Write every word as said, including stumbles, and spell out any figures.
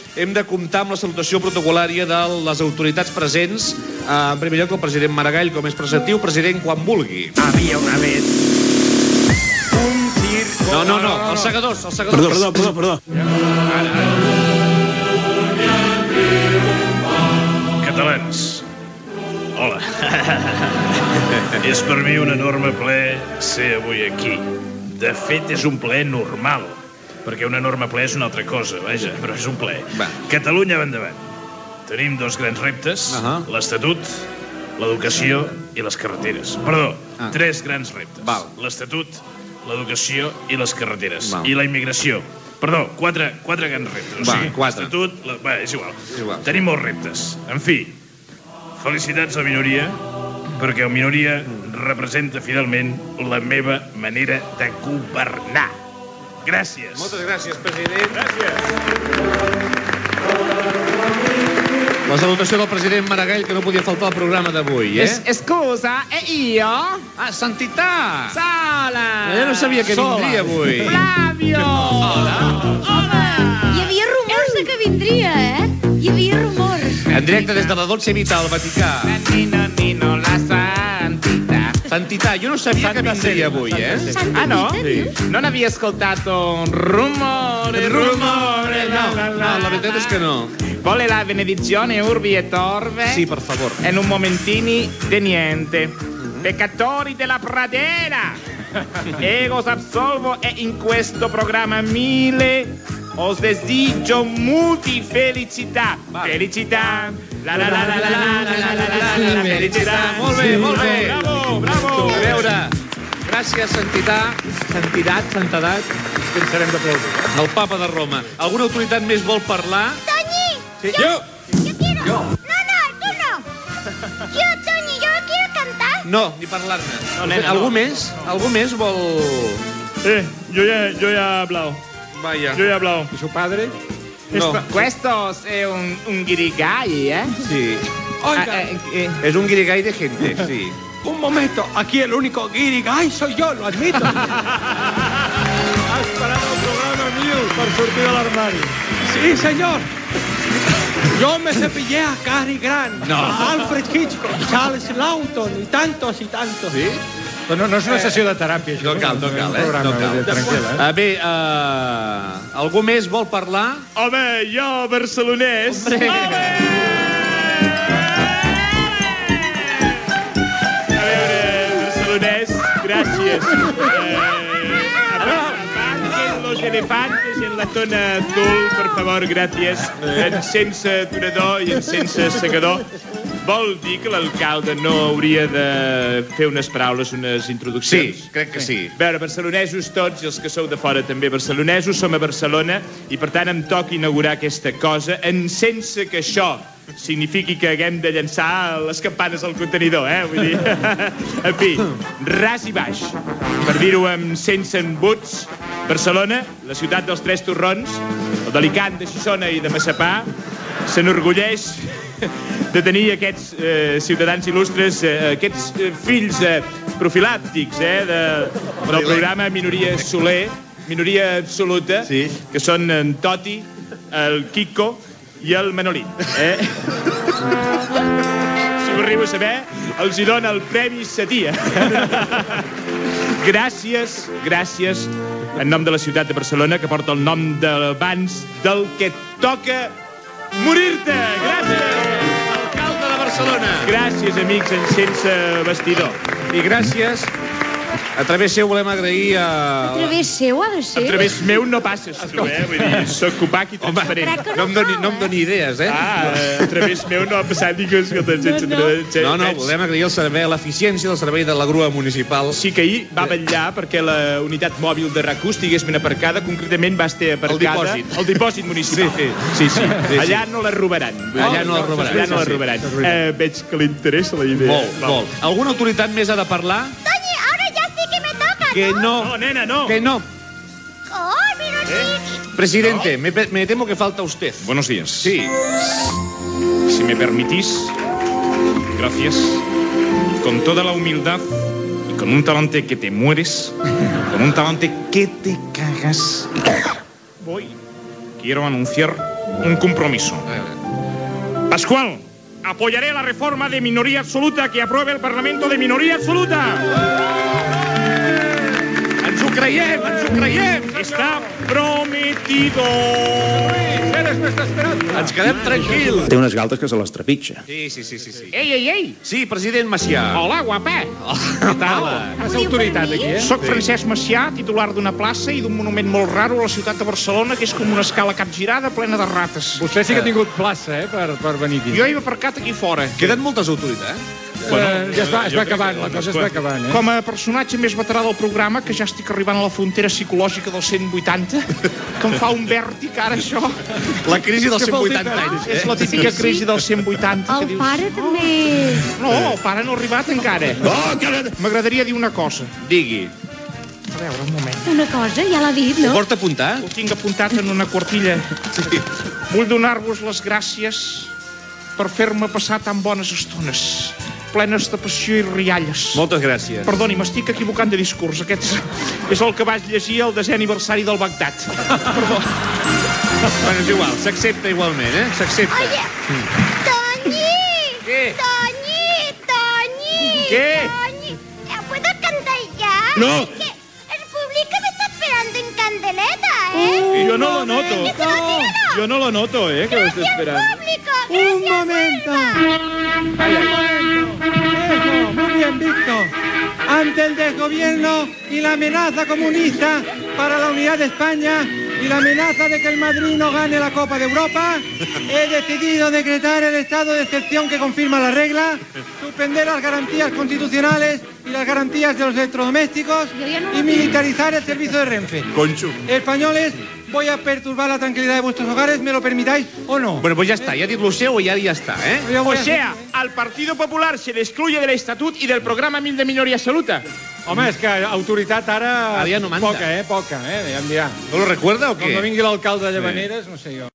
hem de comptar amb la salutació protocolària de les autoritats presents. En primer lloc, el president Maragall, com és preceptiu. President, quan vulgui. Havia una vez un circo... No, no, no, els segadors, els segadors. Perdó, perdó, perdó, perdó. Catalans, hola. És per mi un enorme plaer ser avui aquí. De fet, és un plaer normal, perquè un enorme plaer és una altra cosa, vaja, però és un plaer. Va. Catalunya va endavant. Tenim dos grans reptes, Uh-huh. l'Estatut, l'educació i les carreteres. Perdó, Ah. tres grans reptes. Val. L'Estatut, l'educació i les carreteres. Val. I la immigració. Perdó, quatre, quatre grans reptes. O Va, sigui, quatre. l'Estatut, la... Va, és igual. És igual. Tenim molts reptes. En fi, felicitats a la minoria, perquè la minoria representa fidelment la meva manera de governar. Gràcies. Moltes gràcies, president. Gràcies. La salutació del president Maragall, que no podia faltar al programa d'avui, eh? Es, scusa, e io? Ah, Santità! Sala! Jo no sabia que vindria avui. Flavio! Hola! Hola! Hi havia rumors de que vindria, eh? Hi havia rumors. En directe des de la Dolce Vita, al Vaticà. Nino, Nino, la Santità. Santità, jo no sabia que vindria avui, eh? Ah, no? Sí. Non havia ascoltato rumore, rumore, No, no, la veritat és que no. Vuole la benedizione urbi e torve? Sí, per favor. En un momentini de niente. Peccatori della pradera. Ego os absolvo e in questo programma mille os desigio multi felicità. Felicità. La la la la la la la la la la felicità. Molt bé, molt bé. Bravo, bravo. A veure, gràcies, Santità. Santitat, santedat. Pensarem d'aplaudir. El papa de Roma. Alguna autoritat més vol parlar? Toñi, Sí. yo, yo quiero. No, no, tú no. Yo, Toñi, yo quiero cantar. No, ni parlar-ne. No, nena, Algú no. més? Algú més vol... Eh, yo ya, yo ya he hablado. Vaya. Yo ya he hablado. ¿Y su padre? No. Questo è un, un guirigay, eh? Sí. Oiga, Ah, eh, eh. És un guirigay de gente, sí. un momento. Aquí el único guirigay soy yo, lo admito. Has parado el programa mío para sortir del armario. Sí, señor. Yo me cepillé a Cary Grant, No. a Alfred Hitchcock, Charles Lawton y tantos y tantos. Sí? No, no és una sessió de teràpia. No cal, no cal, eh? No cal. Tranquil·la, eh? Uh, bé, uh, algú més vol parlar? Home, jo, barcelonès. Hombre. A veure, barcelonès, gràcies. Eh, aparquen los elefantes en la zona azul, per favor, gràcies. En sense aturador i en sense segador. Vol dir que l'alcalde no hauria de fer unes paraules, unes introduccions? Sí, crec que sí. A veure, barcelonesos tots, i els que sou de fora també barcelonesos, som a Barcelona i per tant em toca inaugurar aquesta cosa en sense que això signifiqui que haguem de llançar les campanes al contenidor, eh? Vull dir, en fi, ras i baix. Per dir-ho amb sense embuts, Barcelona, la ciutat dels Tres Torrons, el d'Alicant, de Xixona i de Massapà, s'enorgulleix de tenir aquests eh, ciutadans il·lustres, eh, aquests eh, fills eh, profilàptics eh, de, del programa Minoria Soler, minoria absoluta, Sí. que són en Toti, el Kiko i el Manolí. Eh? Si ho arribo a saber, els hi dona el Premi Satia. Gràcies, gràcies, en nom de la ciutat de Barcelona, que porta el nom d'abans del que toca morir-te. Gràcies. Alcalde de Barcelona. Gràcies, amics, en sense vestidor. I gràcies. A través seu volem agrair a... A través seu ha de A ser. través meu no passes, tu, eh? Vull dir, soc opac i transparent. Crec que No em doni, cal, no em doni idees, eh? Ah, a través meu no ha passat digues que tens sense... No, no, volem agrair el servei, l'eficiència del servei de la grua municipal. Sí que ahir va vetllar perquè la unitat mòbil de RAC u estigués ben aparcada, concretament va estar aparcada... dipòsit. El dipòsit municipal. Sí, sí, sí, sí, sí. Allà no la robaran. Allà no la robaran. Allà no la Sí, sí. robaran. Eh, veig que li interessa la idea. Molt, molt. Alguna autoritat més ha de parlar? Toñi, ahora ya sí que me toca, Que ¿no? no, No, nena, no. que no. ¡Ay, pero sí! Presidente, me, me temo que falta usted. Buenos días. Sí. Si me permitís, gracias, con toda la humildad y con un talante que te mueres, con un talante que te cagas, voy, quiero anunciar un compromiso. Pascual, apoyaré la reforma de minoría absoluta que apruebe el Parlamento de minoría absoluta. Ens ho creiem, ens ho creiem! Està prometido. Eres nuestra esperanza. Ens quedem tranquils. Té unes galtes que se les trepitja. Sí, sí, sí, sí. sí. Ei, ei, ei. Sí, president Macià. Hola, guapa. Què tal? És autoritat aquí, eh? Soc Francesc Macià, titular d'una plaça i d'un monument molt raro a la ciutat de Barcelona, que és com una escala capgirada plena de rates. Vostè sí que ha tingut plaça, eh, per, per venir aquí. Jo he aparcat aquí fora. Queden moltes autoritats. Bueno, eh, ja es va, es va acabant, la cosa es va acabant, eh? Com a personatge més veterà del programa, que ja estic arribant a la frontera psicològica dels cent vuitanta, que em fa un vèrtic ara, això. La crisi dels Què cent vol dir vuitanta tant? anys. És la típica crisi dels cent vuitanta. El pare també. No, el pare no ha arribat encara. M'agradaria dir una cosa. Digui. A veure, un moment. Una cosa, ja l'ha dit, Ho no? porta apuntat? Ho tinc apuntat en una quartilla. Sí. Vull donar-vos les gràcies per fer-me passar tan bones estones, plenes de passió i rialles. Moltes gràcies. Perdoni, m'estic equivocant de discurs. Aquest és el que vaig llegir al desè aniversari del Bagdad. Perdó. Bueno, és igual, s'accepta igualment, eh? S'accepta. Oye, Toñi. ¿Qué? Toñi, Toñi. ¿Qué? Toñi. ¿Ya puedo cantar ya? No. Es que el público me está esperando en Candeleta, ¿eh? Un Yo no lo noto. momento. Yo no lo noto, ¿eh? Que lo estoy Gracias, esperando. público. Un Gracias, momento. Elba. Un momento. Eso, muy bien visto. Ante el desgobierno y la amenaza comunista para la unidad de España y la amenaza de que el Madrid no gane la Copa de Europa, he decidido decretar el estado de excepción que confirma la regla, suspender las garantías constitucionales y las garantías de los electrodomésticos Yo ya no lo y militarizar el servicio de Renfe. Conxo. Españoles, voy a perturbar la tranquilidad de vuestros hogares, ¿me lo permitáis o no? Bueno, pues ya está, ya ha dit lo seu i ara ja està, eh? Yo voy O a sea, al Partido Popular se le excluye del estatut y del programa Mil de Minoría Absoluta. Home, és que autoritat ara... Ara ja no manda. Poca, eh? Poca, eh? Ja em dirà. ¿No lo recuerda o Quan qué? vingui l'alcalde de Llavaneres, no sé jo.